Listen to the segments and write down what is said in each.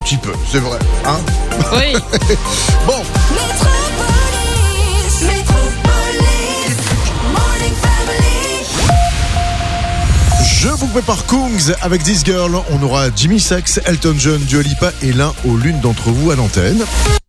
petit peu, c'est vrai. Hein? Oui. Bon. Je vous prépare Kungs avec This Girl. On aura Jimmy Sachs, Elton John, Dua Lipa et l'un ou l'une d'entre vous à l'antenne.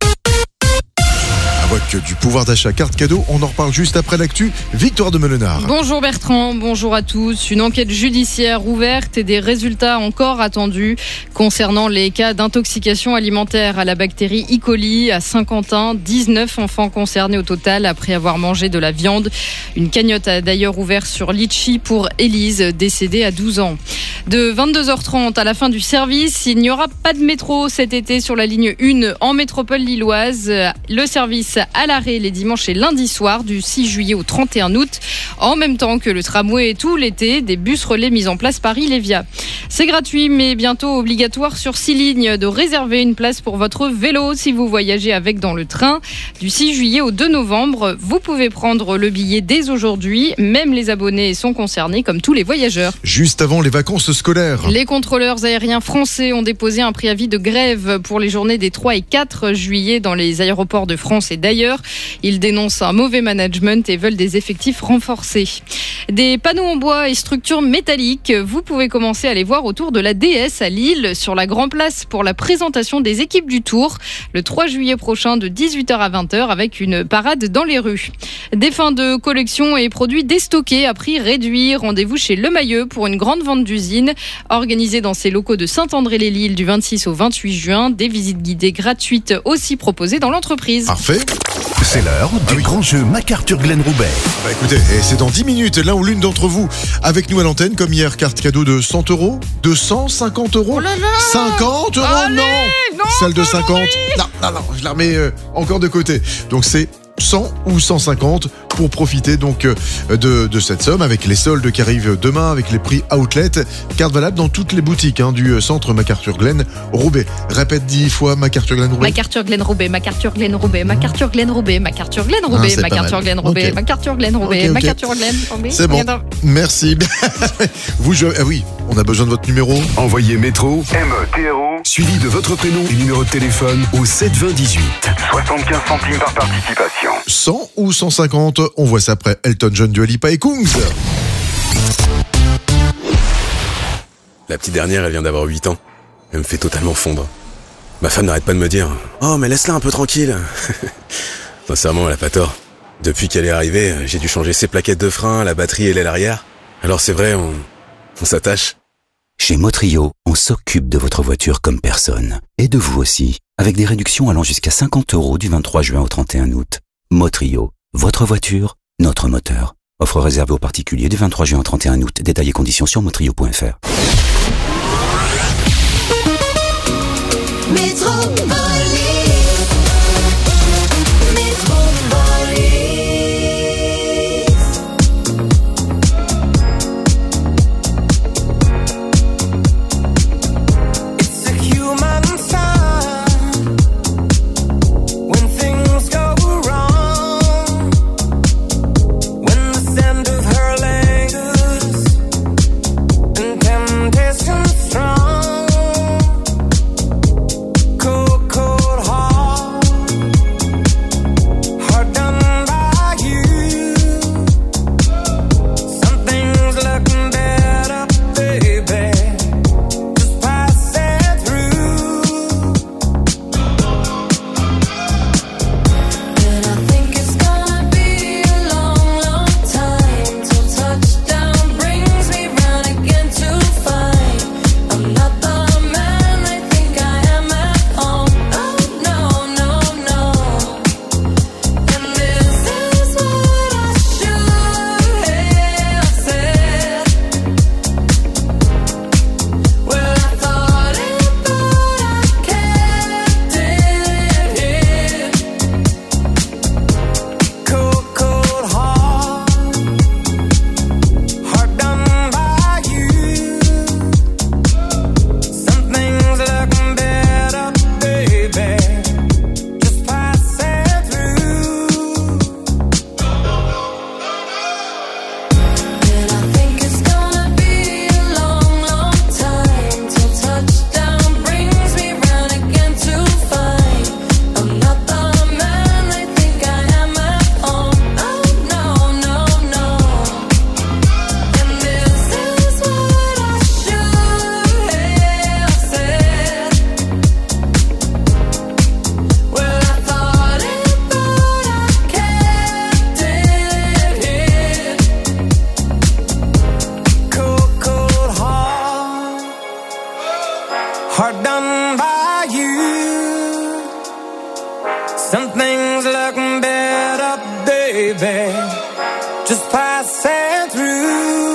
Avec du pouvoir d'achat carte cadeau, on en reparle juste après l'actu. Victoire de Melenard. Bonjour Bertrand, bonjour à tous. Une enquête judiciaire ouverte et des résultats encore attendus concernant les cas d'intoxication alimentaire à la bactérie E. coli à Saint-Quentin. 19 enfants concernés au total après avoir mangé de la viande. Une cagnotte a d'ailleurs ouvert sur Litchi pour Élise, décédée à 12 ans. De 22h30 à la fin du service, il n'y aura pas de métro cet été sur la ligne 1 en métropole lilloise. Le service à l'arrêt les dimanches et lundis soirs du 6 juillet au 31 août, en même temps que le tramway tout l'été, des bus relais mis en place Paris-Lévia. C'est gratuit mais bientôt obligatoire sur 6 lignes de réserver une place pour votre vélo si vous voyagez avec dans le train. Du 6 juillet au 2 novembre, vous pouvez prendre le billet dès aujourd'hui. Même les abonnés sont concernés comme tous les voyageurs. Juste avant les vacances scolaires. Les contrôleurs aériens français ont déposé un préavis de grève pour les journées des 3 et 4 juillet dans les aéroports de France et d'ailleurs. Ils dénoncent un mauvais management et veulent des effectifs renforcés. Des panneaux en bois et structures métalliques, vous pouvez commencer à les voir autour de la DS à Lille, sur la Grand Place pour la présentation des équipes du Tour, le 3 juillet prochain de 18h à 20h avec une parade dans les rues. Des fins de collection et produits déstockés à prix réduit. Rendez-vous chez Le Mailleux pour une grande vente d'usine organisée dans ses locaux de Saint-André-les-Lilles du 26 au 28 juin. Des visites guidées gratuites aussi proposées dans l'entreprise. Parfait. C'est l'heure du grand jeu MacArthur Glen Roubaix. Écoutez, et c'est dans 10 minutes, l'un ou l'une d'entre vous avec nous à l'antenne, comme hier, carte cadeau de 100 €, de 150 €. Oh là là 50 €, Allez, non, non, celle de pas 50, non, je la remets encore de côté. Donc c'est 100 ou 150 pour profiter donc de cette somme avec les soldes qui arrivent demain avec les prix outlet. Carte valable dans toutes les boutiques du centre MacArthur Glen Roubaix. Répète 10 fois MacArthur Glen Roubaix. MacArthur Glen Roubaix, MacArthur Glen Roubaix, MacArthur Glen Roubaix, MacArthur Glen Roubaix, c'est pas MacArthur mal. Glen Roubaix, Ok. MacArthur Glen Roubaix, Ok. MacArthur Glen Roubaix. C'est bon, merci. Vous jouez, ah oui, on a besoin de votre numéro. Envoyez métro, METRO, suivi de votre prénom et numéro de téléphone au 7 20 18. 75 centimes par participation. 100 ou 150, on voit ça après Elton John, Dua Lipa et Kungs. La petite dernière, elle vient d'avoir 8 ans. Elle me fait totalement fondre. Ma femme n'arrête pas de me dire « Oh, mais laisse-la un peu tranquille !» Sincèrement, elle a pas tort. Depuis qu'elle est arrivée, j'ai dû changer ses plaquettes de frein, la batterie et l'aile arrière. Alors c'est vrai, on s'attache. Chez Motrio, on s'occupe de votre voiture comme personne. Et de vous aussi, avec des réductions allant jusqu'à 50 € du 23 juin au 31 août. Motrio, votre voiture, notre moteur. Offre réservée aux particuliers du 23 juin au 31 août. Détails et conditions sur motrio.fr. Temptation you. Some things look better, baby, just passing through.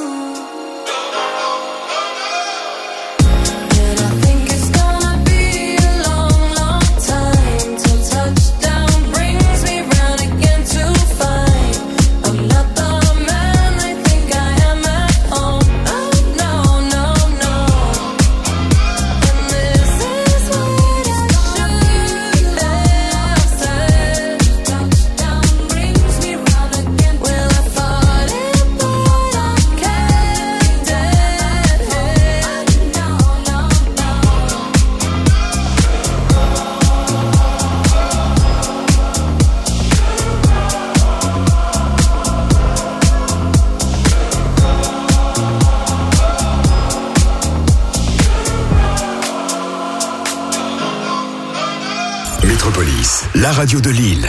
Métropolis, la radio de Lille.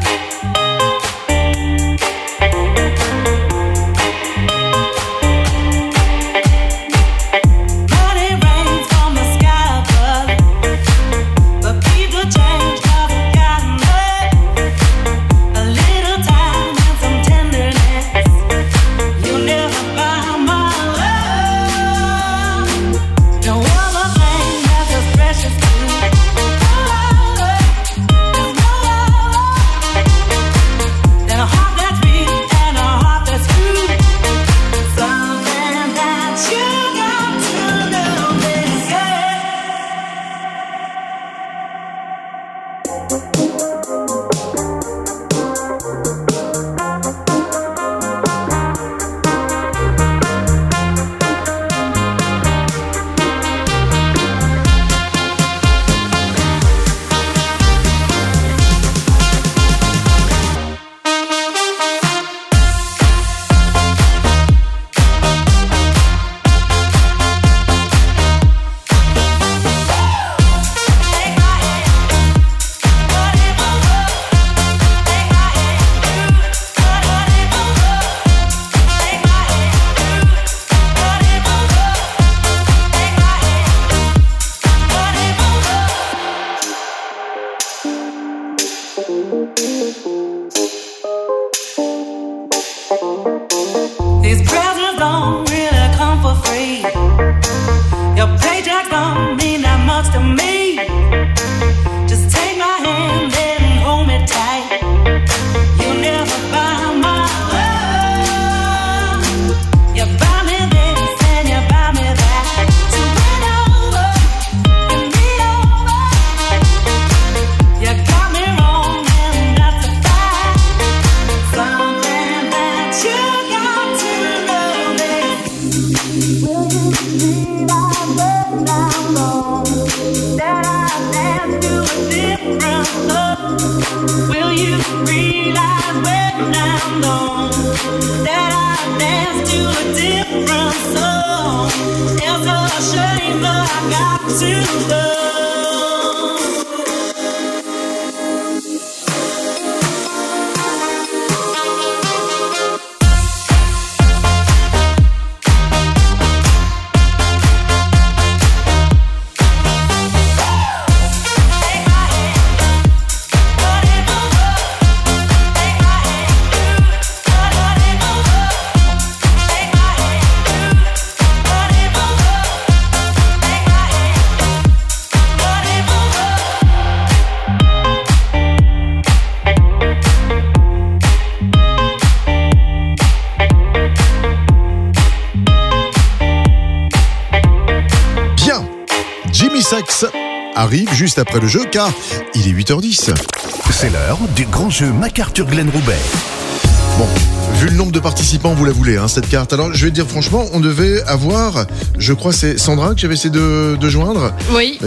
Arrive juste après le jeu car il est 8h10. C'est l'heure du grand jeu MacArthur Glen Roubaix. Bon, vu le nombre de participants, vous la voulez, hein, cette carte. Alors, je vais te dire franchement, on devait avoir, je crois, c'est Sandra que j'avais essayé de joindre. Oui.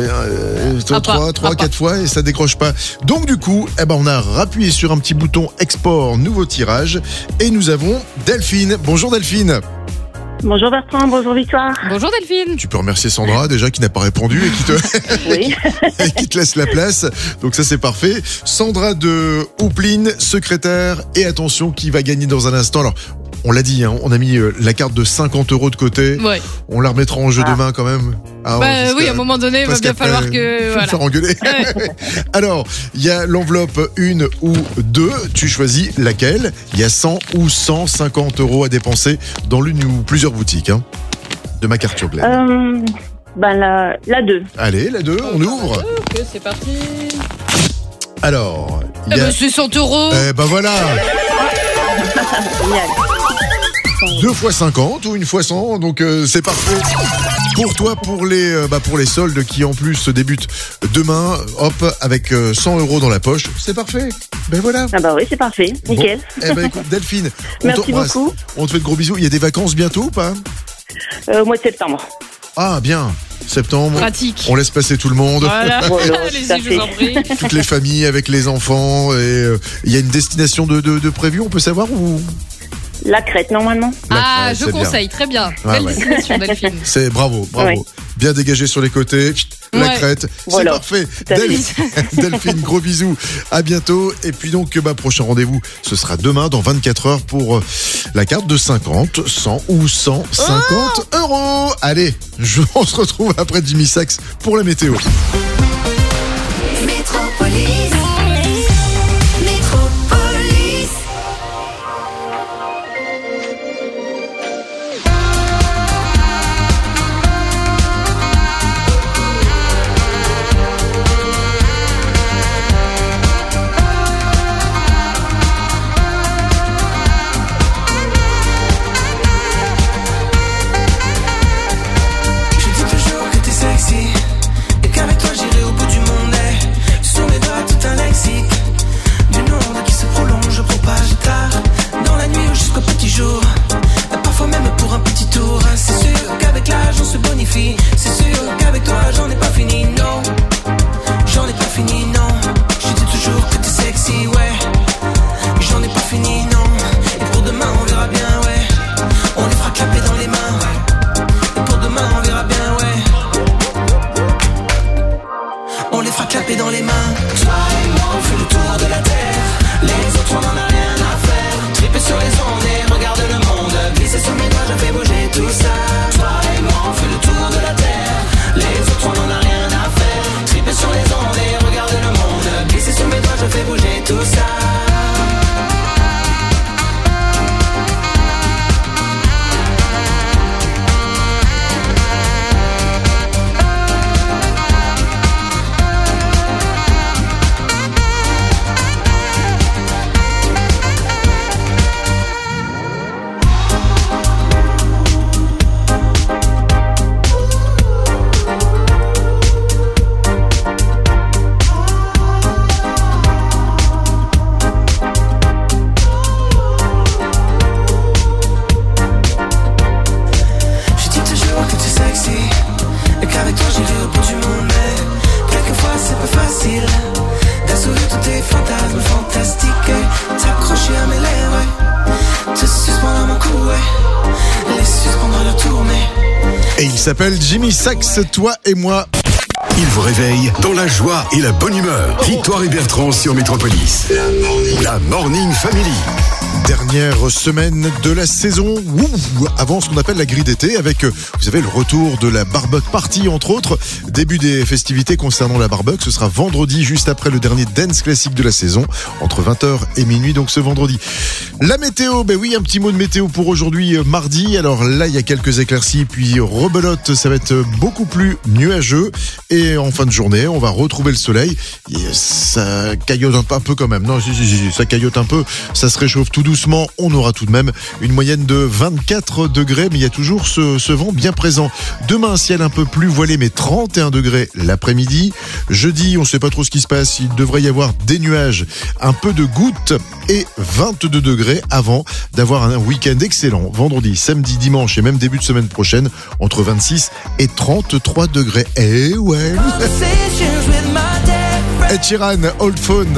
4 fois et ça décroche pas. Donc, du coup, on a rappuyé sur un petit bouton export, nouveau tirage. Et nous avons Delphine. Bonjour Delphine. Bonjour Bertrand, bonjour Victoire. Bonjour Delphine. Tu peux remercier Sandra déjà qui n'a pas répondu et qui te, oui. et qui te laisse la place. Donc ça c'est parfait. Sandra de Houpline, secrétaire. Et attention, qui va gagner dans un instant. Alors, on l'a dit, hein, on a mis la carte de 50 € de côté. Ouais. On la remettra en jeu demain quand même. Ah, Oui, à un moment donné, il va bien falloir que. Faut me Voilà. faire engueuler. Ouais. Alors, il y a l'enveloppe 1 ou 2. Tu choisis laquelle. Il y a 100 ou 150 € à dépenser dans l'une ou plusieurs boutiques hein, de MacArthur Glen. La 2. Allez, la 2, on ouvre. Ok, c'est parti. Alors, il y a... c'est 100 €. Eh ben voilà, Génial. 2 fois 50 ou 1 fois 100, donc c'est parfait. Pour toi, pour les soldes qui en plus débutent demain, hop, avec 100 € dans la poche, c'est parfait. Ben voilà. Ah bah oui, c'est parfait. Nickel. Bon. Eh ben écoute, Delphine, on Merci t'embrasse. beaucoup. On te fait de gros bisous. Il y a des vacances bientôt ou pas? Au mois de septembre. Ah bien, septembre. Pratique. On laisse passer tout le monde. Voilà. Voilà, tout à Allez-y, je fait. vous en prie. Toutes les familles avec les enfants. Et il y a une destination de prévue, on peut savoir où? La Crète, normalement. Ah, Ouais, je c'est bien. conseille. Très bien. Ouais, Belle ouais. destination, Delphine. C'est bravo. Ouais. Bien dégagé sur les côtés. La Ouais. crête, Voilà. c'est parfait. Tout à fait. Delphine, gros bisous. À bientôt. Et puis donc, prochain rendez-vous, ce sera demain dans 24 heures pour la carte de 50, 100 ou 150 €. Allez, on se retrouve après Jimmy Sachs pour la météo. Métropolis. Je dis toujours que t'es sexy et qu'avec toi j'irai au bout du monde. Sur mes doigts tout un lexique d'une onde qui se prolonge, propage tard dans la nuit ou jusqu'au petit jour. Parfois même pour un petit tour. C'est sûr qu'avec l'âge on se bonifie. C'est sûr qu'avec toi j'en ai pas fini, non. J'en ai pas fini, non. Je dis toujours que t'es sexy, ouais. J'en ai pas fini, non. Et pour demain on verra bien, ouais. On les fera clapper dans les mains, ouais. Et pour demain on verra bien, ouais. On les fera clapper dans les mains. Toi et moi on fait le tour de la terre. Les autres on en a rien à faire. Tripper sur les ondes et regarder le monde. Glisser sur mes doigts, je fais bouger tout ça. Toi et moi on fait le tour de la terre. Les autres on en a rien à faire. Tripper sur les ondes et regarder le monde. Glisser sur mes doigts, je fais bouger tout ça. Je dis toujours que tu es sexy et qu'avec toi j'irai au bout du monde. Mais quelquefois c'est pas facile d'assouvir tous tes fantasmes fantastiques. T'accrocher à mes lèvres, te suspendre à mon cou, ouais. Les suspendre à leur tournée. Et il s'appelle Jimmy Sachs, toi et moi. Il vous réveille dans la joie et la bonne humeur. Victoire et Bertrand sur Métropolis. La Morning Family. Dernière semaine de la saison, avant ce qu'on appelle la grille d'été, avec, vous savez, le retour de la barbecue party, entre autres. Début des festivités concernant la barbecue, ce sera vendredi, juste après le dernier dance classique de la saison, entre 20h et minuit, donc ce vendredi. La météo, ben oui, un petit mot de météo pour aujourd'hui, mardi. Alors là, il y a quelques éclaircies, puis rebelote, ça va être beaucoup plus nuageux. Et en fin de journée, on va retrouver le soleil. Et ça caillote un peu quand même. Non, si, ça caillote un peu, ça se réchauffe tout doucement. On aura tout de même une moyenne de 24 degrés, mais il y a toujours ce vent bien présent. Demain, un ciel un peu plus voilé, mais 31 degrés l'après-midi. Jeudi, on ne sait pas trop ce qui se passe. Il devrait y avoir des nuages, un peu de gouttes et 22 degrés avant d'avoir un week-end excellent. Vendredi, samedi, dimanche et même début de semaine prochaine, entre 26 et 33 degrés. Eh ouais. Ed Sheeran, Old Phone.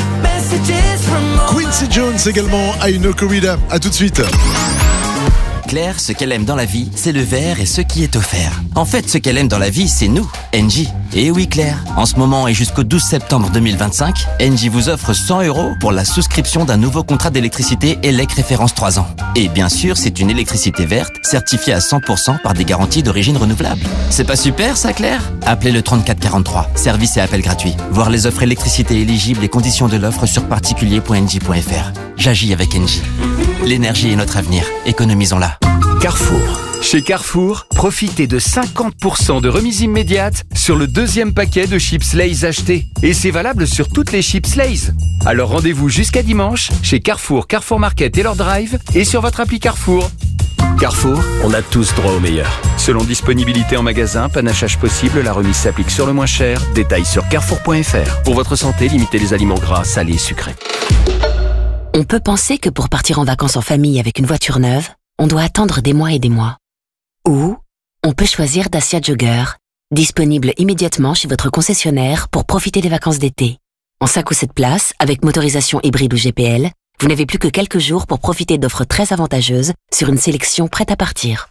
Quincy Jones également, I Know Corrida. À tout de suite. Claire, ce qu'elle aime dans la vie, c'est le vert et ce qui est offert. En fait, ce qu'elle aime dans la vie, c'est nous, Engie. Et oui Claire, en ce moment et jusqu'au 12 septembre 2025, Engie vous offre 100 € pour la souscription d'un nouveau contrat d'électricité ELEC référence 3 ans. Et bien sûr, c'est une électricité verte, certifiée à 100% par des garanties d'origine renouvelable. C'est pas super ça Claire? Appelez le 3443, service et appel gratuit. Voir les offres électricité éligibles et conditions de l'offre sur particulier.engie.fr. J'agis avec Engie. L'énergie est notre avenir, économisons-la. Carrefour. Chez Carrefour, profitez de 50% de remise immédiate sur le deuxième paquet de chips Lay's acheté. Et c'est valable sur toutes les chips Lay's. Alors rendez-vous jusqu'à dimanche chez Carrefour, Carrefour Market et leur drive et sur votre appli Carrefour. Carrefour, on a tous droit au meilleur. Selon disponibilité en magasin, panachage possible, la remise s'applique sur le moins cher. Détails sur carrefour.fr. Pour votre santé, limitez les aliments gras, salés et sucrés. On peut penser que pour partir en vacances en famille avec une voiture neuve, on doit attendre des mois et des mois. Ou on peut choisir Dacia Jogger, disponible immédiatement chez votre concessionnaire pour profiter des vacances d'été. En 5 ou 7 places, avec motorisation hybride ou GPL, vous n'avez plus que quelques jours pour profiter d'offres très avantageuses sur une sélection prête à partir.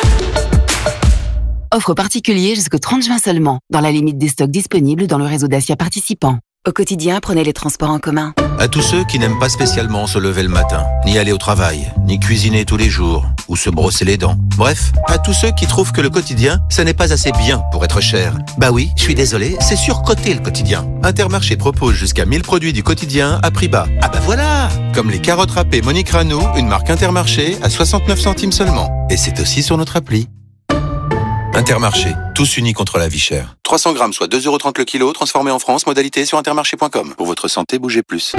Offre particulier jusqu'au 30 juin seulement, dans la limite des stocks disponibles dans le réseau Dacia participant. Au quotidien, prenez les transports en commun. À tous ceux qui n'aiment pas spécialement se lever le matin, ni aller au travail, ni cuisiner tous les jours, ou se brosser les dents. Bref, à tous ceux qui trouvent que le quotidien, ça n'est pas assez bien pour être cher. Bah oui, je suis désolé, c'est surcoté le quotidien. Intermarché propose jusqu'à 1000 produits du quotidien à prix bas. Ah bah voilà! Comme les carottes râpées Monique Rano, une marque Intermarché à 69 centimes seulement. Et c'est aussi sur notre appli. Intermarché, tous unis contre la vie chère. 300 grammes, soit 2,30 € le kilo, transformé en France, modalité sur intermarché.com. Pour votre santé, bougez plus.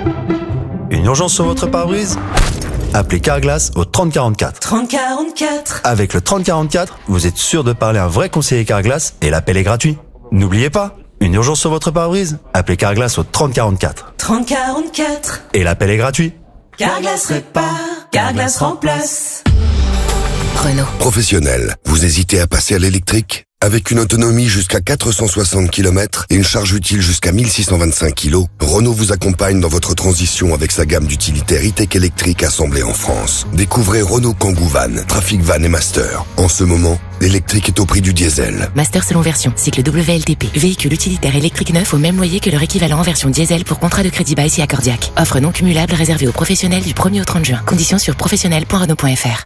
Une urgence sur votre pare-brise? Appelez Carglass au 3044. 3044. Avec le 3044, vous êtes sûr de parler à un vrai conseiller Carglass et l'appel est gratuit. N'oubliez pas, une urgence sur votre pare-brise? Appelez Carglass au 3044. 3044. Et l'appel est gratuit. Carglass répare, Carglass remplace. Renault. Professionnel, vous hésitez à passer à l'électrique? Avec une autonomie jusqu'à 460 km et une charge utile jusqu'à 1625 kg, Renault vous accompagne dans votre transition avec sa gamme d'utilitaires e-tech électriques assemblés en France. Découvrez Renault Kangoo Van, Trafic Van et Master. En ce moment, l'électrique est au prix du diesel. Master selon version, cycle WLTP. Véhicule utilitaire électrique neuf au même loyer que leur équivalent en version diesel pour contrat de crédit bail si accordiaque. Offre non cumulable réservée aux professionnels du 1er au 30 juin. Conditions sur professionnel.renault.fr.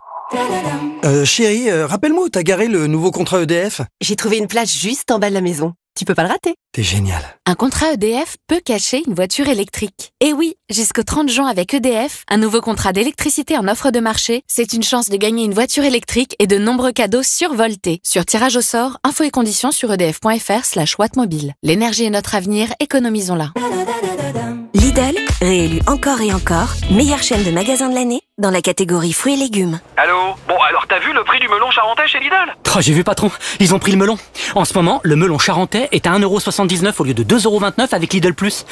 Chérie, rappelle-moi où t'as garé le nouveau contrat EDF. J'ai trouvé une place juste en bas de la maison. Tu peux pas le rater. T'es génial. Un contrat EDF peut cacher une voiture électrique. Et oui, jusqu'au 30 juin avec EDF, un nouveau contrat d'électricité en offre de marché, c'est une chance de gagner une voiture électrique et de nombreux cadeaux survoltés. Sur tirage au sort, infos et conditions sur edf.fr/wattmobile. L'énergie est notre avenir, économisons-la. Lidl, réélu encore et encore, meilleure chaîne de magasins de l'année dans la catégorie fruits et légumes. Allô? Bon, alors t'as vu le prix du melon charentais chez Lidl? Oh, j'ai vu patron, ils ont pris le melon. En ce moment, le melon charentais est à 1,79 € au lieu de 2,29 € avec Lidl+.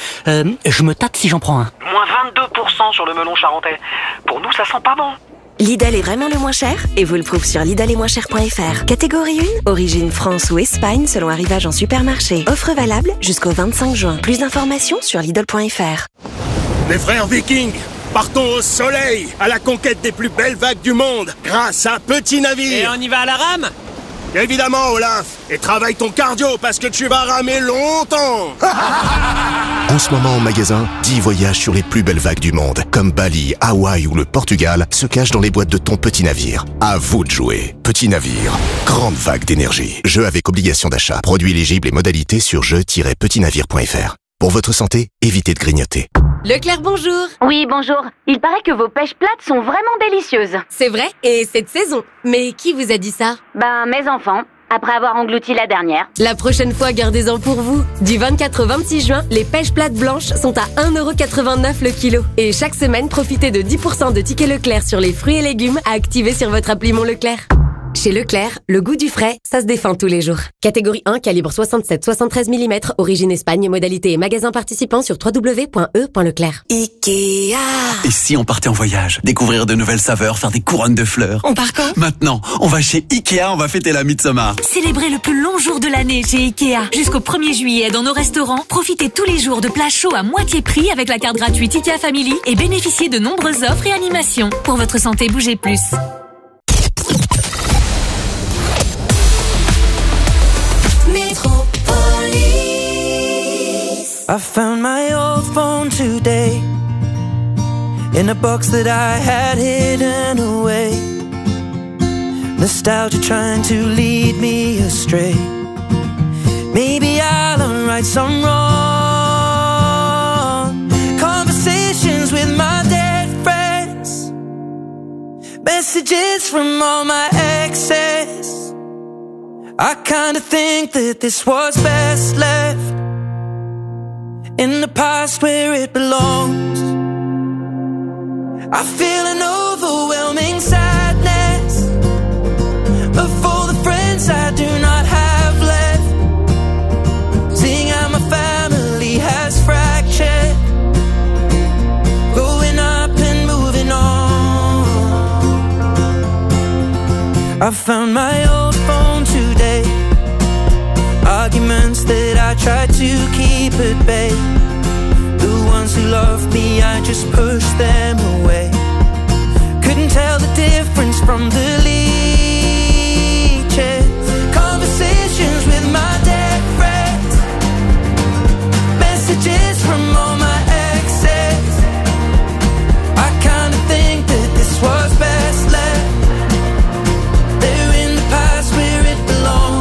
Je me tâte si j'en prends un. Moins 22% sur le melon charentais. Pour nous, ça sent pas bon. Lidl est vraiment le moins cher et vous le prouve sur lidlesetmoincher.fr. Catégorie 1, origine France ou Espagne selon arrivage en supermarché. Offre valable jusqu'au 25 juin. Plus d'informations sur lidl.fr. Les frères Vikings, partons au soleil, à la conquête des plus belles vagues du monde, grâce à un petit navire. Et on y va à la rame? Évidemment, Olaf. Et travaille ton cardio parce que tu vas ramer longtemps. En ce moment, en magasin, 10 voyages sur les plus belles vagues du monde, comme Bali, Hawaï ou le Portugal, se cachent dans les boîtes de ton petit navire. À vous de jouer. Petit navire, grande vague d'énergie. Jeu avec obligation d'achat. Produit éligible et modalités sur jeu-petitnavire.fr. Pour votre santé, évitez de grignoter. Leclerc, bonjour. Oui, bonjour. Il paraît que vos pêches plates sont vraiment délicieuses. C'est vrai, et c'est de saison. Mais qui vous a dit ça? Mes enfants, après avoir englouti la dernière. La prochaine fois, gardez-en pour vous. Du 24 au 26 juin, les pêches plates blanches sont à 1,89 € le kilo. Et chaque semaine, profitez de 10% de tickets Leclerc sur les fruits et légumes à activer sur votre appli Mon Leclerc. Chez Leclerc, le goût du frais, ça se défend tous les jours. Catégorie 1, calibre 67-73 mm, origine Espagne, modalité et magasin participant sur www.e.leclerc. Ikea. Et si on partait en voyage, découvrir de nouvelles saveurs, faire des couronnes de fleurs? On part quand? Maintenant, on va chez Ikea, on va fêter la Midsommar. Célébrez le plus long jour de l'année chez Ikea. Jusqu'au 1er juillet dans nos restaurants, profitez tous les jours de plats chauds à moitié prix avec la carte gratuite Ikea Family et bénéficiez de nombreuses offres et animations. Pour votre santé, bougez plus. I found my old phone today in a box that I had hidden away. Nostalgia trying to lead me astray. Maybe I'll unright some wrong. Conversations with my dead friends. Messages from all my exes. I kinda think that this was best left in the past where it belongs. I feel an overwhelming sadness of all the friends I do not have left. Seeing how my family has fractured, growing up and moving on. I found my old phone today. Arguments that I tried to keep at bay. The ones who loved me, I just pushed them away. Couldn't tell the difference from the leeches. Conversations with my dead friends. Messages from all my exes. I kinda think that this was best left there in the past where it belongs.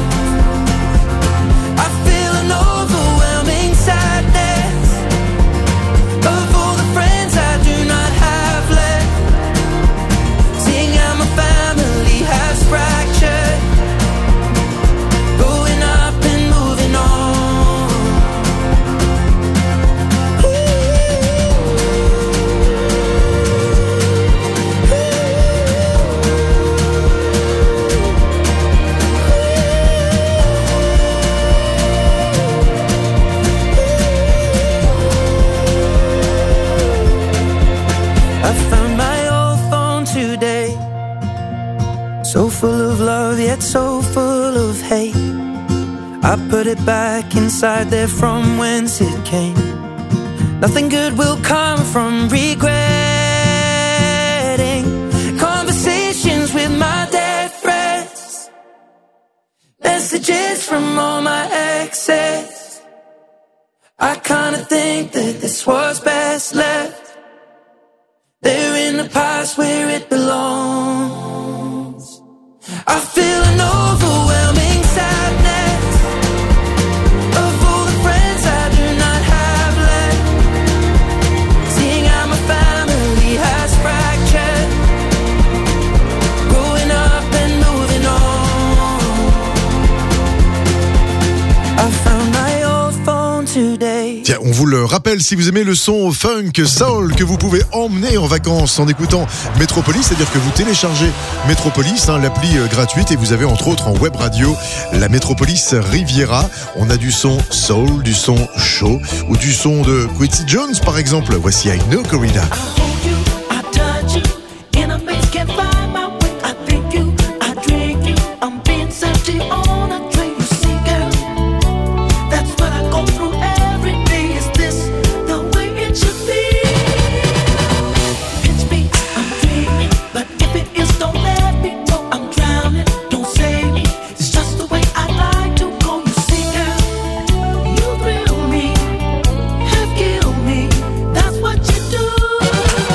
So full of love, yet so full of hate. I put it back inside there from whence it came. Nothing good will come from regretting conversations with my dead friends. Messages from all my exes. I kinda think that this was best left there in the past where it belongs. I feel an overwhelming sadness of all the friends I do not have left. Seeing how my family has fractured, growing up and moving on. I found my old phone today. Tiens, on vous le rappelle, si vous aimez le son funk, soul, que vous pouvez emmener en vacances en écoutant Métropolis, c'est-à-dire que vous téléchargez Métropolis, l'appli gratuite, et vous avez entre autres en web radio la Métropolis Riviera. On a du son soul, du son chaud ou du son de Quincy Jones par exemple. Voici I Know Corrida. That's what you do.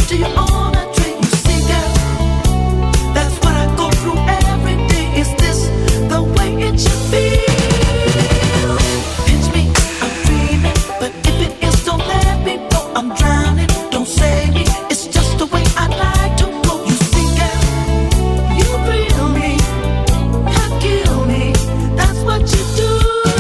till you're on a train. You see, girl, that's what I go through every day. Is this the way it should be? Pinch me, I'm dreaming, but if it is, don't let me know I'm drowning. Don't save me, it's just the way I like to go. You see, girl, you thrill me, you kill me. That's what you do.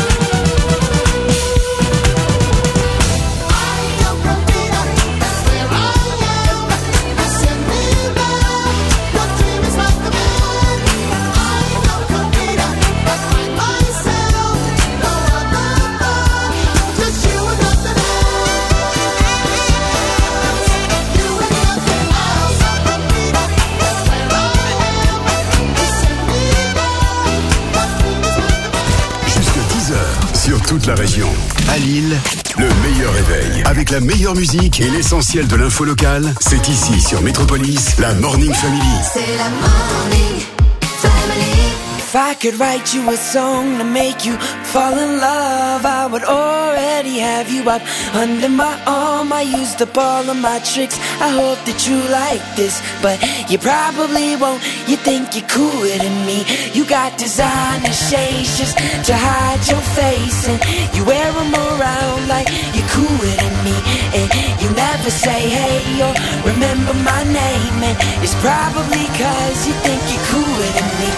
Sur toute la région. À Lille, le meilleur réveil. Avec la meilleure musique et l'essentiel de l'info locale, c'est ici sur Métropolis, la Morning Family. C'est la Morning Family. If I could write you a song to make you fall in love, I would already have you up under my arm. I used up all of my tricks, I hope that you like this, but you probably won't. You think you're cooler than me. You got designer shades just to hide your face, and you wear them around like you're cooler than me. And you never say hey or remember my name, and it's probably cause you think you're cooler than me.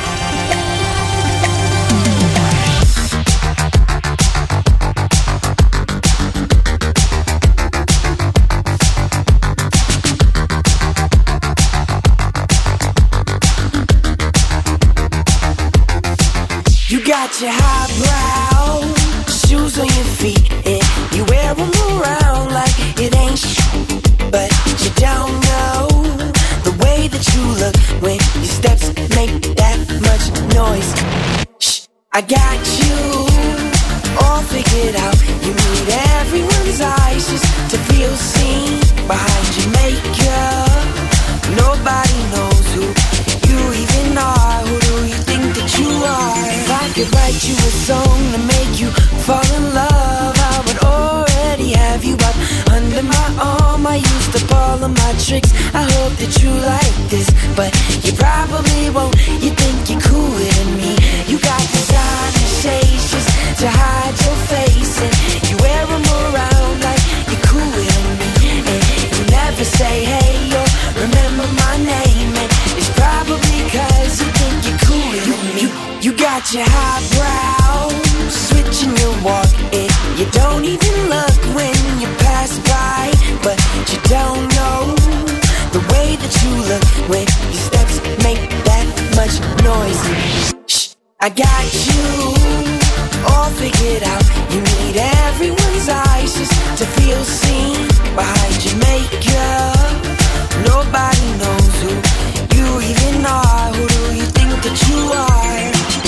You got your highbrow shoes on your feet, and you wear them around like it ain't but you don't know the way that you look when your steps make that much noise. Shh, I got you all figured out. You need everyone's eyes just to feel seen behind your makeup. Nobody knows who you even are. Who do you think that you are? If I could write you a song to make you fall in love, I would already have you up under my arm. I used up all of my tricks, I hope that you like this, but you probably won't. You think you're cooler than me. You got designer shades just to hide your face, and you wear them around like you're cooler than me. And you never say hey or remember my name, and it's probably cause you think you're cooler than me. You got your highbrow switching your walk, and you don't even look when you pass by, but you don't know the way that you look when your steps make that much noise. Shh, I got you all figured out. You need everyone's eyes just to feel seen behind your makeup. Nobody knows who you even are. Who do you think that you are?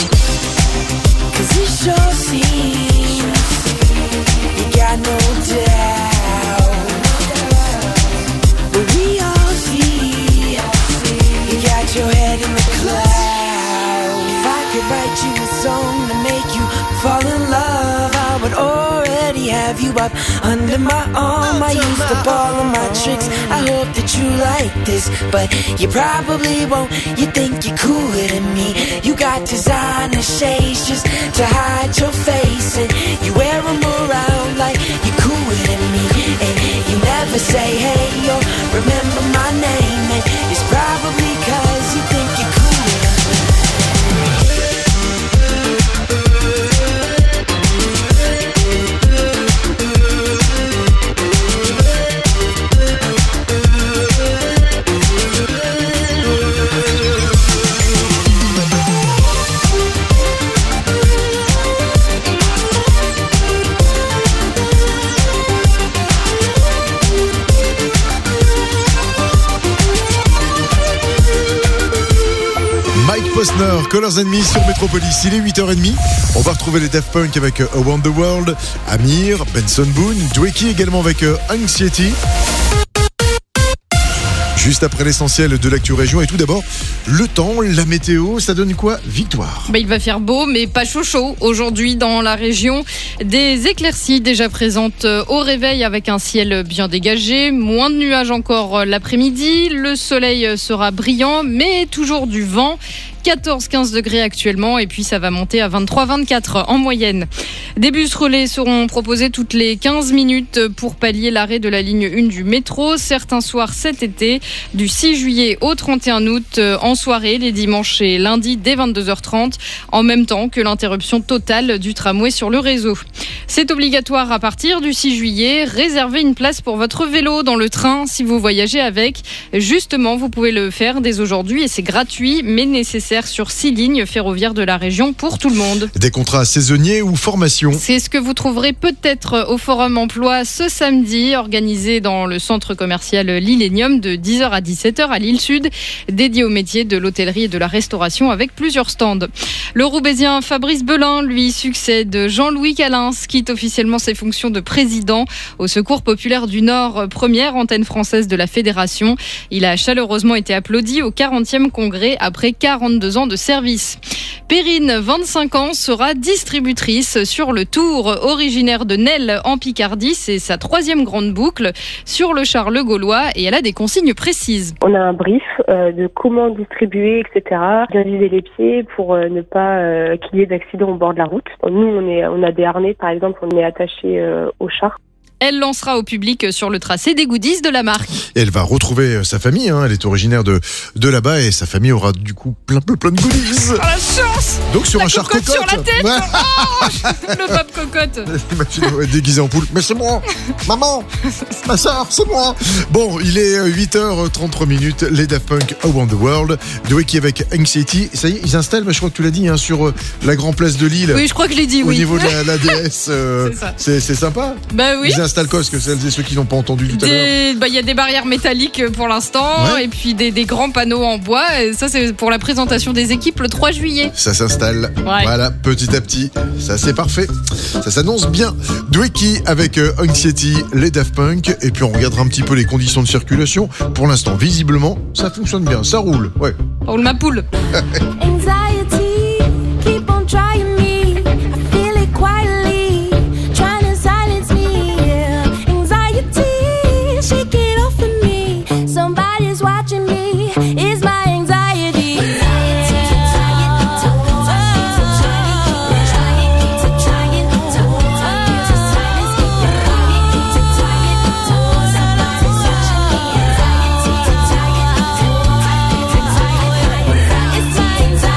Cause it sure seems you got no doubt, but we all see you got your head in the clouds. If I could write you a song to make you fall in love, I would already have you up under my arm. I used up all of my tricks, I hope that you like this, but you probably won't. You think you're cooler than me. You got designer shades just to hide your face, and you wear them around like you're cooler than me. And you never say hey or remember my name, and it's probably cause you think you're cooler than me. Posner, Colors and Me sur Métropolis. Il est 8h30. On va retrouver les Daft Punk avec Around the World, Amir, Benson Boone, Dweki également avec Anxiety. Juste après l'essentiel de l'actu région. Et tout d'abord, le temps, la météo, ça donne quoi? Victoire. Il va faire beau, mais pas chaud aujourd'hui dans la région. Des éclaircies déjà présentes au réveil avec un ciel bien dégagé. Moins de nuages encore l'après-midi. Le soleil sera brillant, mais toujours du vent. 14-15 degrés actuellement et puis ça va monter à 23-24 en moyenne. Des bus relais seront proposés toutes les 15 minutes pour pallier l'arrêt de la ligne 1 du métro. Certains soirs cet été, du 6 juillet au 31 août en soirée, les dimanches et lundis dès 22h30, en même temps que l'interruption totale du tramway sur le réseau. C'est obligatoire à partir du 6 juillet. Réservez une place pour votre vélo dans le train si vous voyagez avec. Justement, vous pouvez le faire dès aujourd'hui et c'est gratuit mais nécessaire sur 6 lignes ferroviaires de la région pour tout le monde. Des contrats saisonniers ou formation. C'est ce que vous trouverez peut-être au Forum Emploi ce samedi, organisé dans le centre commercial L'Illénium de 10h à 17h à Lille Sud, dédié au métier de l'hôtellerie et de la restauration avec plusieurs stands. Le Roubaisien Fabrice Belin lui succède. Jean-Louis Calins quitte officiellement ses fonctions de président au Secours populaire du Nord, première antenne française de la fédération. Il a chaleureusement été applaudi au 40e congrès après 42 ans de service. Perrine, 25 ans, sera distributrice sur le Tour. Originaire de Nesle en Picardie, c'est sa 3e grande boucle sur le Charles-Gaulois et elle a des consignes précises. On a un brief de comment distribuer, etc. Bien viser les pieds pour ne pas qu'il y ait d'accidents au bord de la route. Nous, on a des harnais, par exemple, on est attaché au char. Elle lancera au public sur le tracé des goodies de la marque. Et elle va retrouver sa famille, elle est originaire de là-bas et sa famille aura du coup plein de goodies. Oh la chance! Donc sur la un char cocotte sur la tête. Ouais. Oh, le pape cocotte. Déguisé en poule. Mais c'est moi. Maman, ma soeur, c'est moi. Bon, il est 8h33, les Daft Punk Around the World. De Wiki avec Anxiety. Ça y est, ils installent, je crois que tu l'as dit, sur la grande place de Lille. Oui, je crois que je l'ai dit, au oui. Au niveau de la DS. C'est sympa. Bah oui. Ils installent quoi, que celles et ceux qui n'ont pas entendu tout à l'heure? Il y a des barrières métalliques pour l'instant, et puis des grands panneaux en bois. Et ça, c'est pour la présentation des équipes le 3 juillet. Ça s'installe. Ouais. Voilà, petit à petit. Ça, c'est parfait. Ça s'annonce bien. Dwecky avec Anxiety, les Daft Punk. Et puis, on regardera un petit peu les conditions de circulation. Pour l'instant, visiblement, ça fonctionne bien. Ça roule. Ouais. Roule ma poule. Anxiety, keep on trying me. I feel it quietly, trying to silence me. Yeah. Anxiety, shake it off of me. Somebody's watching me. It's my anxiety. It's my anxiety.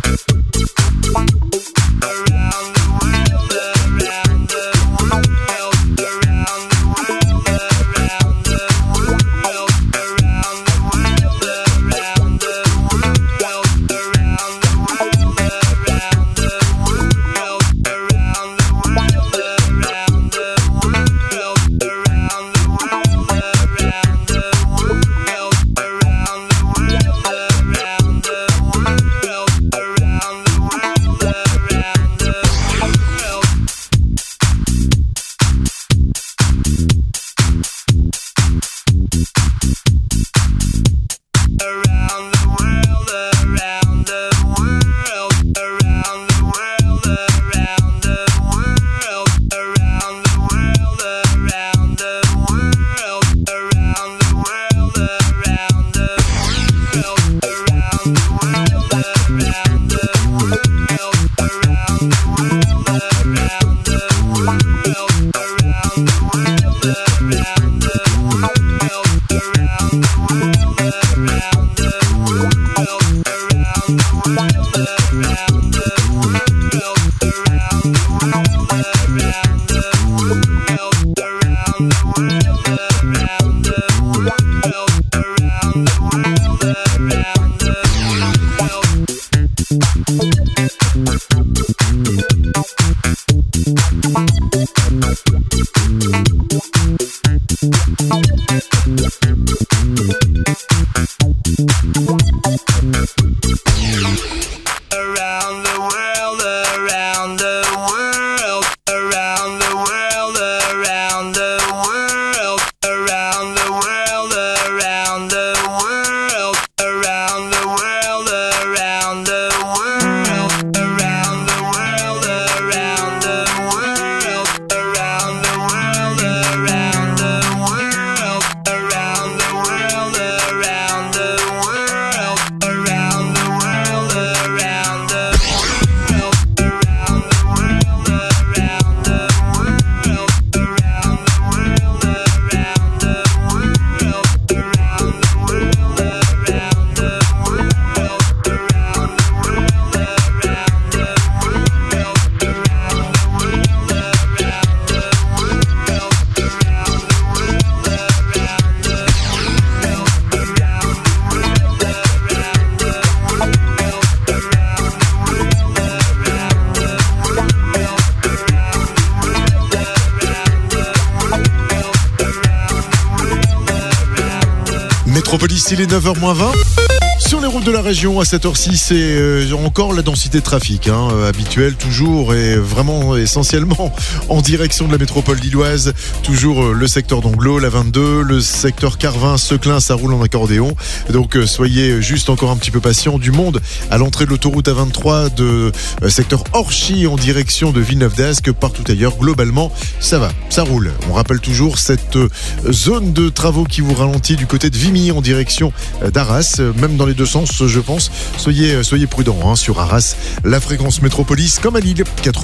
Métropolis, il est 9h-20. Sur les routes de la région, à cette heure-ci, c'est encore la densité de trafic habituelle, toujours et vraiment essentiellement en direction de la métropole lilloise. Toujours le secteur d'Anglo, la 22, le secteur Carvin-Seclin, ça roule en accordéon. Donc soyez juste encore un petit peu patients. Du monde à l'entrée de l'autoroute A23 de secteur Orchy en direction de Villeneuve-d'Ascq. Partout ailleurs, globalement, ça va, ça roule. On rappelle toujours cette zone de travaux qui vous ralentit du côté de Vimy en direction d'Arras, même dans les deux sens, je pense. Soyez prudents sur Arras. La fréquence Métropolis comme à Lille,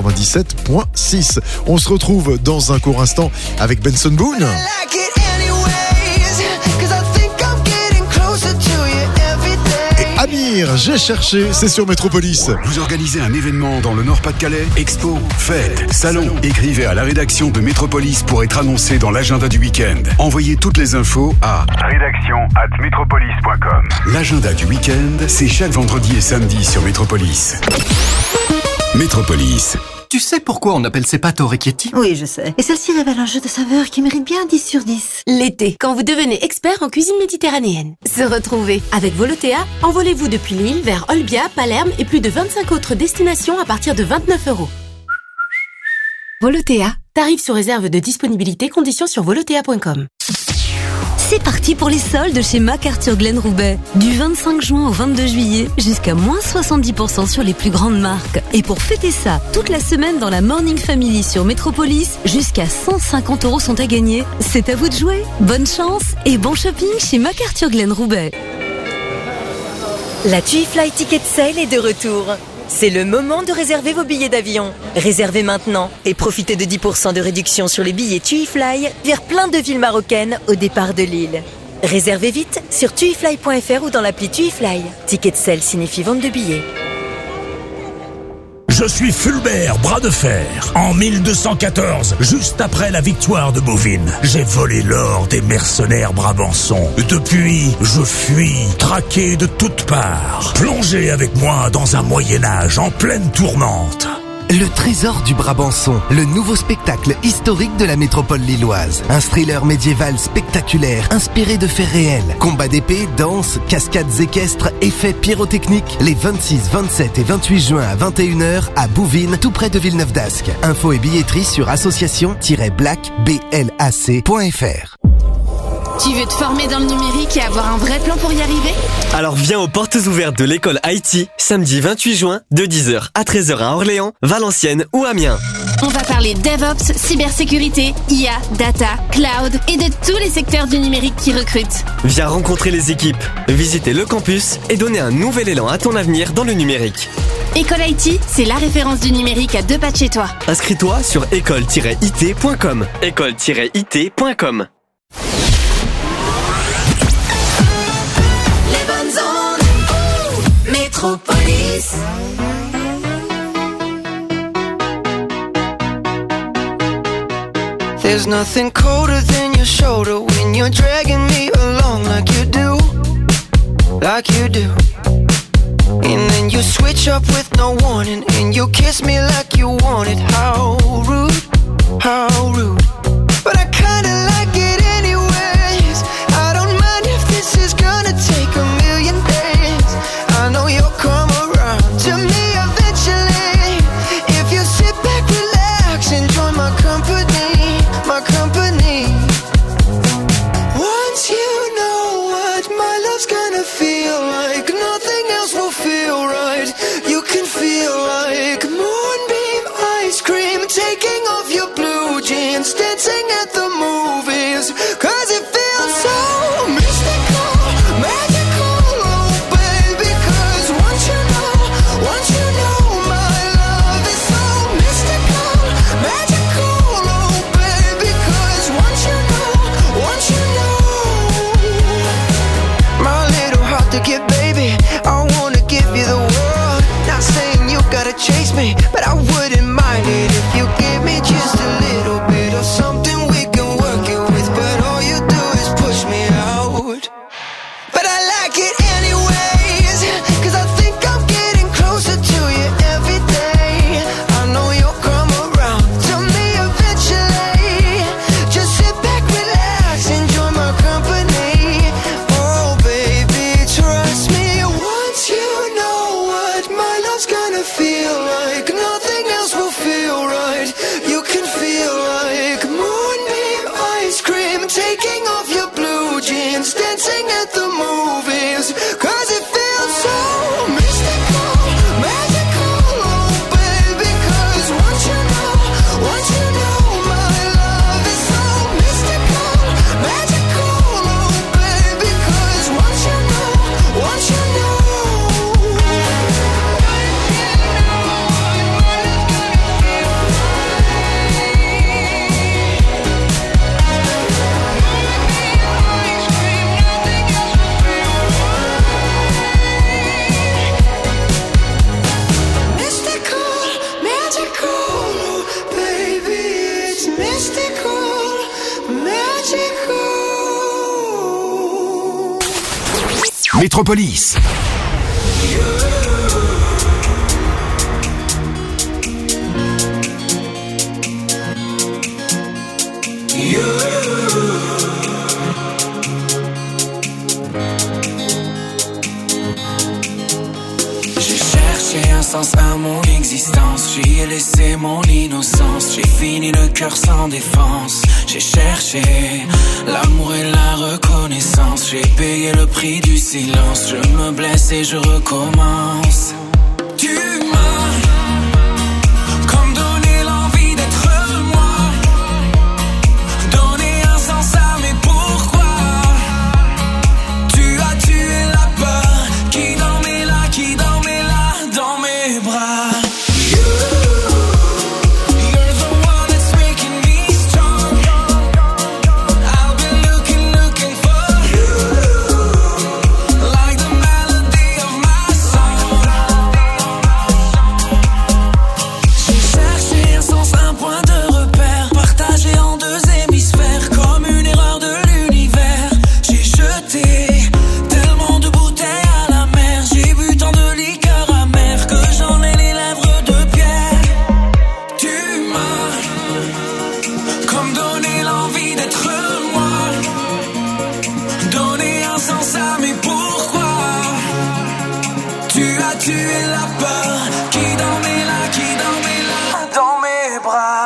97.6. On se retrouve dans un court instant avec Benson Boone. Et Amir, j'ai cherché, c'est sur Métropolis. Vous organisez un événement dans le Nord-Pas-de-Calais? Expo, fête, salon. Écrivez à la rédaction de Métropolis pour être annoncé dans l'agenda du week-end. Envoyez toutes les infos à rédaction@metropolis.com. L'agenda du week-end, c'est chaque vendredi et samedi sur Métropolis. Métropolis. Tu sais pourquoi on appelle ces pâtes orecchietti? Oui, je sais. Et celle-ci révèle un jeu de saveurs qui mérite bien 10 sur 10. L'été, quand vous devenez expert en cuisine méditerranéenne. Se retrouver avec Volotea, envolez-vous depuis Lille vers Olbia, Palerme et plus de 25 autres destinations à partir de 29 €. Volotea, tarif sous réserve de disponibilité, conditions sur volotea.com. C'est parti pour les soldes chez MacArthur Glen Roubaix. Du 25 juin au 22 juillet, jusqu'à moins 70% sur les plus grandes marques. Et pour fêter ça, toute la semaine dans la Morning Family sur Métropolis, jusqu'à 150 € sont à gagner. C'est à vous de jouer. Bonne chance et bon shopping chez MacArthur Glen Roubaix. La TUI Fly Ticket Sale est de retour. C'est le moment de réserver vos billets d'avion. Réservez maintenant et profitez de 10% de réduction sur les billets TUI Fly vers plein de villes marocaines au départ de Lille. Réservez vite sur tuifly.fr ou dans l'appli TUI Fly. Ticket Sale signifie vente de billets. Je suis Fulbert, bras de fer. En 1214, juste après la victoire de Bouvines, j'ai volé l'or des mercenaires brabançons. Depuis, je fuis, traqué de toutes parts. Plongez avec moi dans un Moyen-Âge en pleine tourmente. Le Trésor du Brabançon, le nouveau spectacle historique de la métropole lilloise. Un thriller médiéval spectaculaire, inspiré de faits réels. Combats d'épée, danse, cascades équestres, effets pyrotechniques. Les 26, 27 et 28 juin à 21h à Bouvines, tout près de Villeneuve d'Ascq. Infos et billetterie sur association-black.fr. Tu veux te former dans le numérique et avoir un vrai plan pour y arriver ? Alors viens aux portes ouvertes de l'école IT, samedi 28 juin, de 10h à 13h à Orléans, Valenciennes ou Amiens. On va parler DevOps, cybersécurité, IA, data, cloud et de tous les secteurs du numérique qui recrutent. Viens rencontrer les équipes, visiter le campus et donner un nouvel élan à ton avenir dans le numérique. École IT, c'est la référence du numérique à 2 pas de chez toi. Inscris-toi sur école-it.com. école-it.com. Metropolis. There's nothing colder than your shoulder when you're dragging me along like you do, like you do. And then you switch up with no warning and you kiss me like you want it. How rude, how rude. But I kinda like it anyways. I don't mind if this is gonna take a million days. I know you'll come around to me eventually. If you sit back, relax, enjoy my company, my company. Once you know what my love's gonna feel like, nothing else will feel right. You can feel like moonbeam ice cream, taking off your blue jeans, dancing at the movies, 'cause it feels so mystical, magical, oh baby, 'cause once you know my love is so mystical, magical, oh baby, 'cause once you know my little heart to give, baby, I wanna give you the world. Not saying you gotta chase me, but I wouldn't mind it if you give me just a little bit of something we can work it with, but all you do is push me out. But I like it anyways, 'cause I think I'm getting closer to you every day. I know you'll come around to me eventually. Just sit back, relax, enjoy my company. Oh baby, trust me, once you know what my love's gonna feel like, nothing else will feel right. You can feel like moonbeam ice cream, taking off your blue jeans, dancing at the movies, 'cause it feels so mystical, magical, oh baby, 'cause once you know my love is so mystical, magical, oh baby, 'cause once you know. Mystical, magical, oh baby, it's mystical, magical. Métropolis. J'ai cherché un sens à mon existence, j'y ai laissé mon innocence, j'ai fini le cœur sans défense. J'ai cherché l'amour et la reconnaissance, j'ai payé le prix du silence, je me blesse et je recommence. Tu m'as comme donné l'envie d'être moi, donné un sens à mes pourquoi. Tu as tué la peur qui dormait là, dans mes bras. You're the one that's making me strong. I've been looking for you, like the melody of my song. as tué la peur qui dormait là, dans mes bras.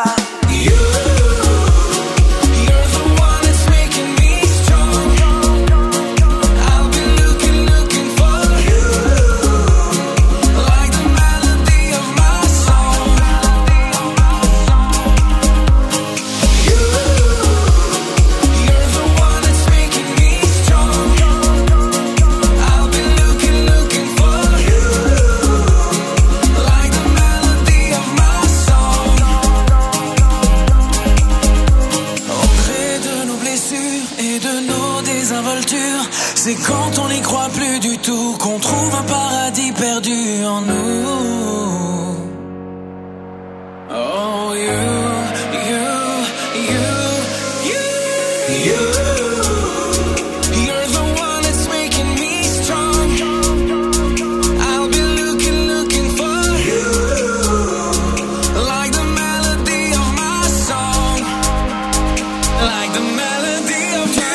C'est quand on n'y croit plus du tout qu'on trouve un paradis perdu en nous. Oh, you're the one that's making me strong. I'll be looking for you, like the melody of my song, like the melody of you.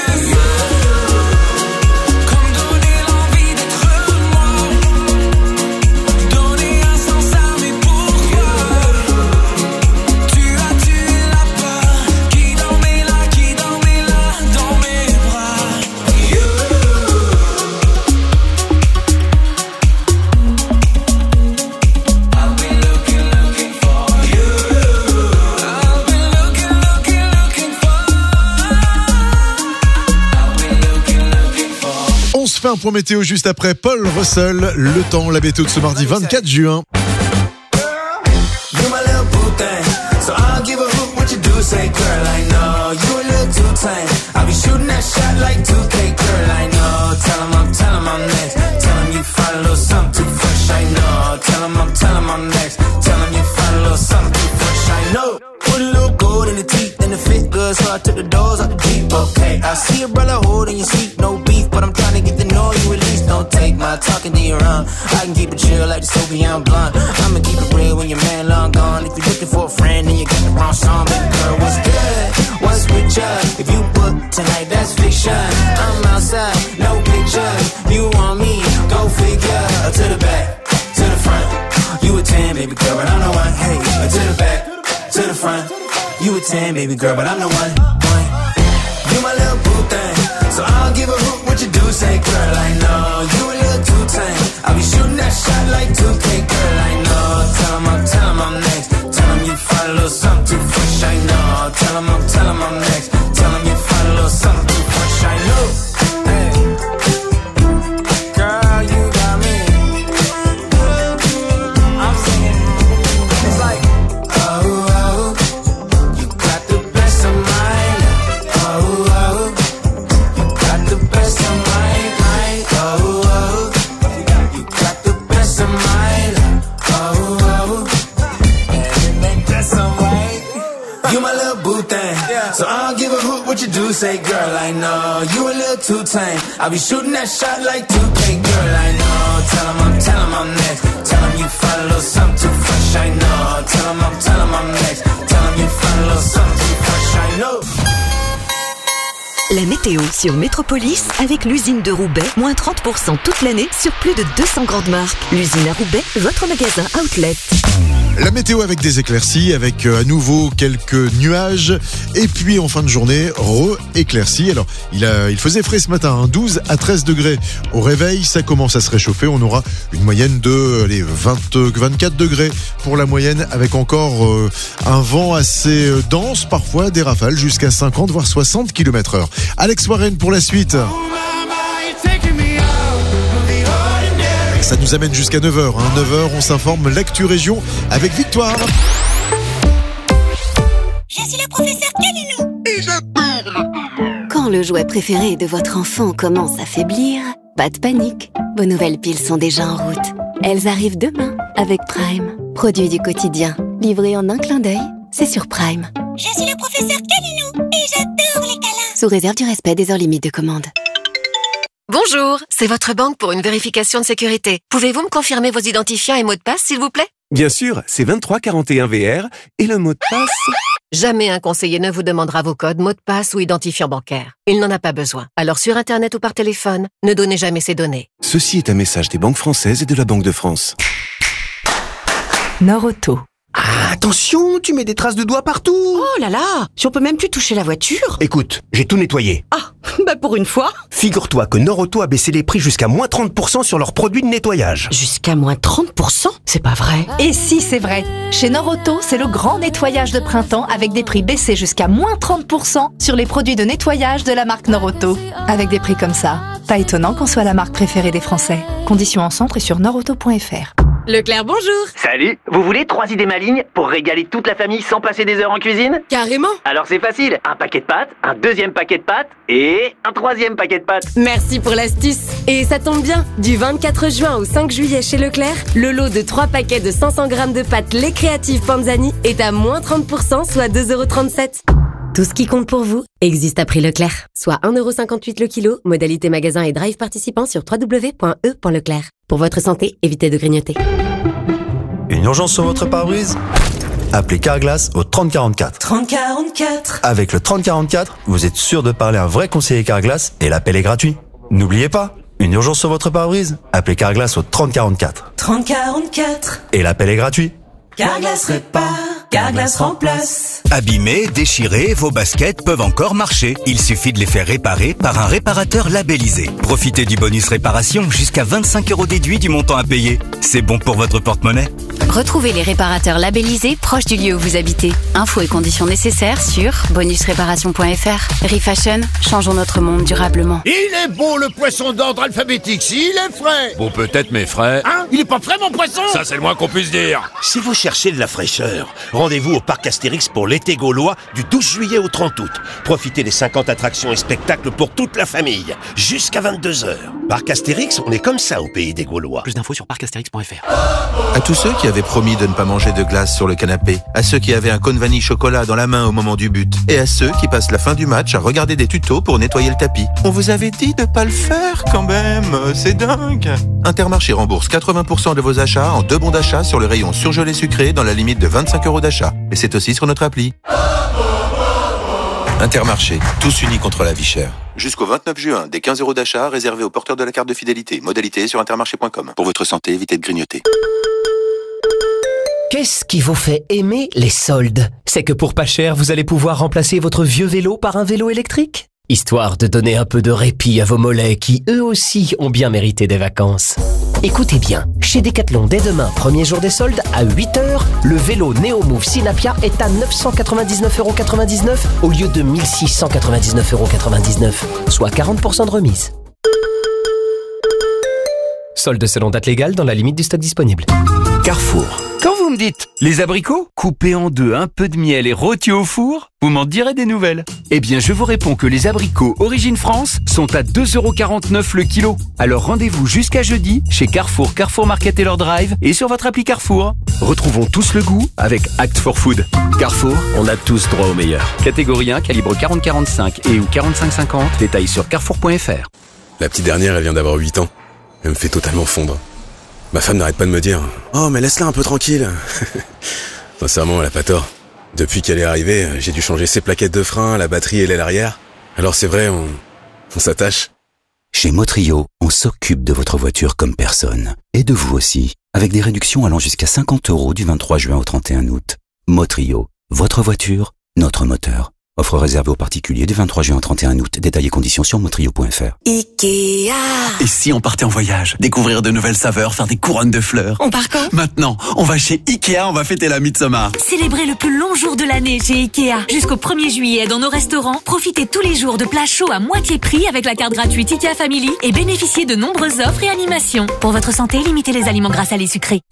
Fait un point météo juste après Paul Russell. Le temps, la météo de ce mardi 24 juin. So I took the doors out the Jeep, okay. I see a brother holding your seat, no beef, but I'm trying to get to know you at least. Don't take my talking to your own. I can keep it chill like the Soviet blunt. I'ma keep it real when your man long gone. If you're looking for a friend, then you got the wrong song. Baby girl, what's good? What's with you? If you book tonight, that's fiction. I'm outside, no pictures. You want me? Go figure. To the back, to the front. You a 10, baby girl, but I'm the one. Hey, to the back, to the front. You a 10, baby girl, but I'm the one. You my little boo thing, so I'll give a hoot what you do. Say, girl, I know you a little too tame. I'll be shooting that shot like 2K, girl, I know. Tell 'em I'm next. Tell 'em you find a little something too fresh, I know. Tell 'em I'm next. Tell 'em you find a little something too fresh, I know. Hey, girl, you got me. I'm singing. It's like, oh. So I'll give a hoot what you do. Say, girl, I know you a little too tame. I'll be shooting that shot like 2K, girl, I know. Tell 'em I'm next. Tell 'em you find a little something too fresh, I know. Tell 'em I'm next. Tell 'em you find a little something too fresh, I know. La météo sur Métropolis avec l'usine de Roubaix, moins 30% toute l'année sur plus de 200 grandes marques. L'usine à Roubaix, votre magasin outlet. La météo avec des éclaircies, avec à nouveau quelques nuages, et puis en fin de journée, re-éclaircies. Alors, il faisait frais ce matin, 12 à 13 degrés au réveil, ça commence à se réchauffer, on aura une moyenne de 24 degrés pour la moyenne, avec encore un vent assez dense, parfois des rafales jusqu'à 50 voire 60 km/h. Alex Warren pour la suite. Ça nous amène jusqu'à 9h. 9h, on s'informe l'actu région avec Victoire. Je suis le professeur Calinou et j'adore. Quand le jouet préféré de votre enfant commence à faiblir, pas de panique. Vos nouvelles piles sont déjà en route. Elles arrivent demain avec Prime. Produit du quotidien, livré en un clin d'œil, c'est sur Prime. Je suis le professeur Calinou et j'adore les câlins. Sous réserve du respect des heures limites de commande. Bonjour, c'est votre banque pour une vérification de sécurité. Pouvez-vous me confirmer vos identifiants et mots de passe, s'il vous plaît? Bien sûr, c'est 2341VR et le mot de passe... Jamais un conseiller ne vous demandera vos codes, mots de passe ou identifiant bancaire. Il n'en a pas besoin. Alors sur Internet ou par téléphone, ne donnez jamais ces données. Ceci est un message des banques françaises et de la Banque de France. Norauto. Ah, attention, tu mets des traces de doigts partout. Oh là là, si on peut même plus toucher la voiture. Écoute, j'ai tout nettoyé. Ah, bah pour une fois. Figure-toi que Norauto a baissé les prix jusqu'à moins 30% sur leurs produits de nettoyage. Jusqu'à moins 30%? C'est pas vrai. Et si, c'est vrai. Chez Norauto, c'est le grand nettoyage de printemps avec des prix baissés jusqu'à moins 30% sur les produits de nettoyage de la marque Norauto. Avec des prix comme ça, pas étonnant qu'on soit la marque préférée des Français. Conditions en centre et sur norauto.fr. Leclerc, bonjour. Salut, vous voulez 3 idées malignes pour régaler toute la famille sans passer des heures en cuisine? Carrément. Alors c'est facile, un paquet de pâtes, un deuxième paquet de pâtes et un troisième paquet de pâtes. Merci pour l'astuce. Et ça tombe bien, du 24 juin au 5 juillet chez Leclerc, le lot de 3 paquets de 500 grammes de pâtes Les Créatives Panzani est à moins 30%, soit 2,37 €. Tout ce qui compte pour vous existe à prix Leclerc, soit 1,58 € le kilo, modalité magasin et drive participant sur www.e.leclerc. Pour votre santé, évitez de grignoter. Une urgence sur votre pare-brise? Appelez Carglass au 3044. 3044. Avec le 3044, vous êtes sûr de parler à un vrai conseiller Carglass et l'appel est gratuit. N'oubliez pas, une urgence sur votre pare-brise? Appelez Carglass au 3044. 3044. Et l'appel est gratuit. Carglass répare, Carglass remplace. Abîmés, déchirés, vos baskets peuvent encore marcher. Il suffit de les faire réparer par un réparateur labellisé. Profitez du bonus réparation jusqu'à 25 € déduit du montant à payer. C'est bon pour votre porte-monnaie. Retrouvez les réparateurs labellisés proches du lieu où vous habitez. Infos et conditions nécessaires sur bonusréparation.fr. Refashion, changeons notre monde durablement. Il est bon le poisson d'ordre alphabétique, s'il est frais. Bon, peut-être, mais frais. Hein? Il est pas frais mon poisson? Ça, c'est le moins qu'on puisse dire. Si vous cherchez de la fraîcheur, rendez-vous au Parc Astérix pour l'été gaulois du 12 juillet au 30 août. Profitez des 50 attractions et spectacles pour toute la famille, jusqu'à 22h. Parc Astérix, on est comme ça au pays des Gaulois. Plus d'infos sur parcastérix.fr. À tous ceux qui avaient promis de ne pas manger de glace sur le canapé, à ceux qui avaient un cône vanille chocolat dans la main au moment du but, et à ceux qui passent la fin du match à regarder des tutos pour nettoyer le tapis. On vous avait dit de pas le faire quand même, c'est dingue. Intermarché rembourse 80% de vos achats en 2 bons d'achat sur le rayon surgelé sucré dans la limite de 25 € d'achat. Et c'est aussi sur notre appli. Intermarché, tous unis contre la vie chère. Jusqu'au 29 juin, des 15 € d'achat réservés aux porteurs de la carte de fidélité. Modalité sur intermarché.com. Pour votre santé, évitez de grignoter. Qu'est-ce qui vous fait aimer les soldes? C'est que pour pas cher, vous allez pouvoir remplacer votre vieux vélo par un vélo électrique? Histoire de donner un peu de répit à vos mollets qui, eux aussi, ont bien mérité des vacances. Écoutez bien, chez Decathlon, dès demain, premier jour des soldes, à 8h, le vélo Neomove Synapia est à 999,99 € au lieu de 1699,99 €, soit 40% de remise. Solde selon date légale dans la limite du stock disponible. Carrefour. Quand vous me dites les abricots coupés en deux, un peu de miel et rôtis au four, vous m'en direz des nouvelles. Eh bien, je vous réponds que les abricots Origine France sont à 2,49 € le kilo. Alors rendez-vous jusqu'à jeudi chez Carrefour, Carrefour Market et leur drive et sur votre appli Carrefour. Retrouvons tous le goût avec Act for Food. Carrefour, on a tous droit au meilleur. Catégorie 1, calibre 40-45 et ou 45-50, détails sur carrefour.fr. La petite dernière, elle vient d'avoir 8 ans. Elle me fait totalement fondre. Ma femme n'arrête pas de me dire « Oh, mais laisse-la un peu tranquille !» Sincèrement, elle a pas tort. Depuis qu'elle est arrivée, j'ai dû changer ses plaquettes de frein, la batterie et l'aile arrière. Alors c'est vrai, on s'attache. Chez Motrio, on s'occupe de votre voiture comme personne. Et de vous aussi, avec des réductions allant jusqu'à 50 € du 23 juin au 31 août. Motrio, votre voiture, notre moteur. Offre réservée aux particuliers du 23 juin au 31 août. Détails et conditions sur motrio.fr. Ikea. Et si on partait en voyage? Découvrir de nouvelles saveurs, faire des couronnes de fleurs. On part quand? Maintenant, on va chez Ikea, on va fêter la Midsommar. Célébrez le plus long jour de l'année chez Ikea. Jusqu'au 1er juillet dans nos restaurants, profitez tous les jours de plats chauds à moitié prix avec la carte gratuite Ikea Family et bénéficiez de nombreuses offres et animations. Pour votre santé, limitez les aliments gras, salés, sucrés.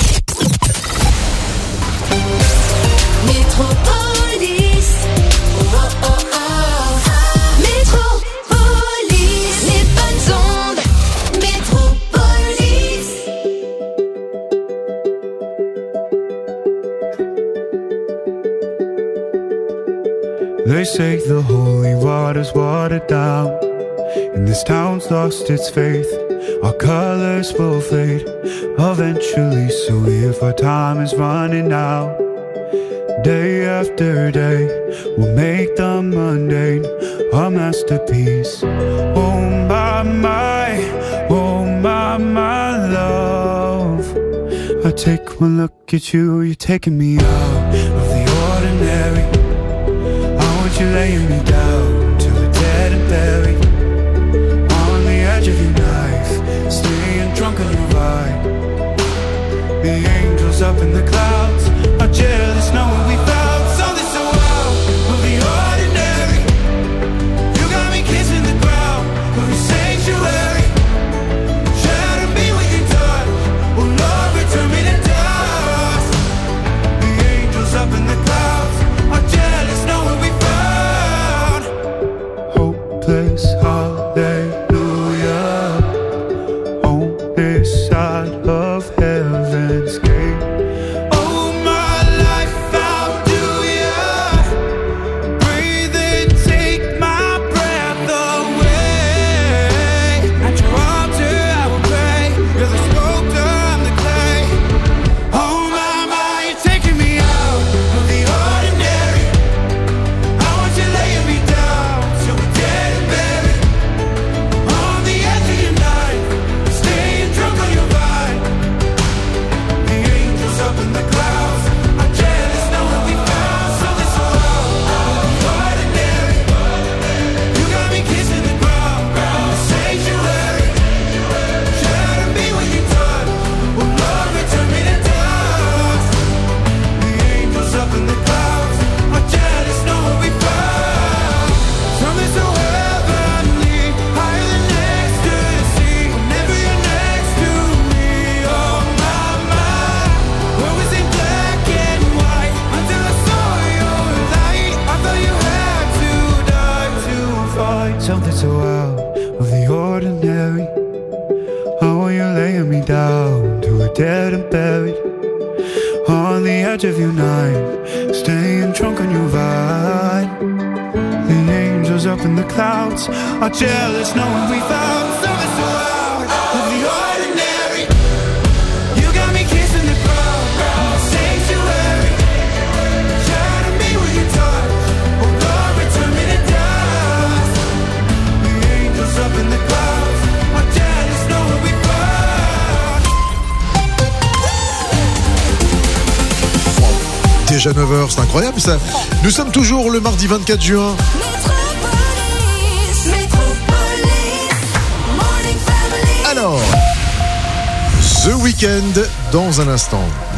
They say the holy water's watered down, and this town's lost its faith. our colors will fade eventually. So if our time is running out, day after day, we'll make the mundane a masterpiece. Oh my, love. I take one look at you, you're taking me out of the ordinary. I want you laying me down till we're dead and buried. On the edge of your knife, staying drunk on your ride. The angels up in the clouds are jealous knowing we found something so out of the ordinary. You got me kissing the ground of your sanctuary. Shadow me with your touch, oh Lord, return me to dust. The angels up in the clouds are jealous knowing we found hopeless hallelujah on this side of heaven's gate. Oh my life, how do ya breathe and take my breath away? At your altar I will pray. You're the sculptor, I'm the clay. Oh my, you're taking me out of the ordinary. I want you laying me down till we're dead and buried. On the edge of your knife, staying drunk on your vine. The angels up in the clouds are jealous knowing we found something so out of the ordinary. You got me kissing the ground in the sanctuary. Shadow me when you touch, oh Lord, return me to dust. The angels up in the clouds are jealous knowing we found something so heavenly, higher than ecstasy. Whenever you're next to me, oh my, where was it black and white until I saw your light? I thought you had to die to find something so out of the ordinary. How are you laying me down to a dead and buried? On the edge of your knife, staying drunk on your vine. The angels up in the clouds are jealous knowing we found something so out of the ordinary. You got me kissing the ground in the sanctuary. Shadow me with your touch, oh Lord, return me to dust. The angels up in the clouds are jealous knowing we found. Déjà 9h, c'est incroyable ça. Nous sommes toujours le mardi 24 juin. Alors, The Weeknd dans un instant.